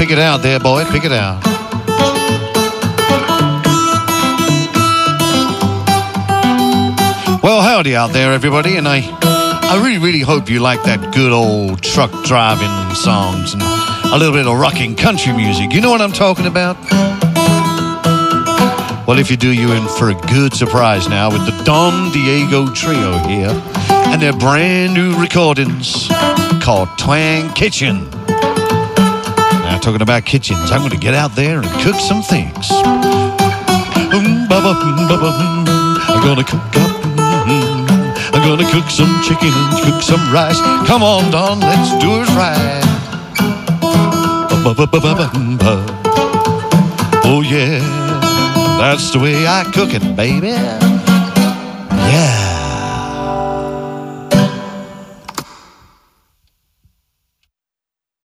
Pick it out there, boy. Pick it out. Well, howdy out there, everybody. And I really, really hope you like that good old truck driving songs and a little bit of rocking country music. You know what I'm talking about? Well, if you do, you're in for a good surprise now with the Don Diego Trio here and their brand new recordings called Twang Kitchen. Now, talking about kitchens, I'm going to get out there and cook some things. I'm going to cook up. I'm going to cook some chicken and cook some rice. Come on, Don, let's do it right. Oh, yeah. That's the way I cook it, baby.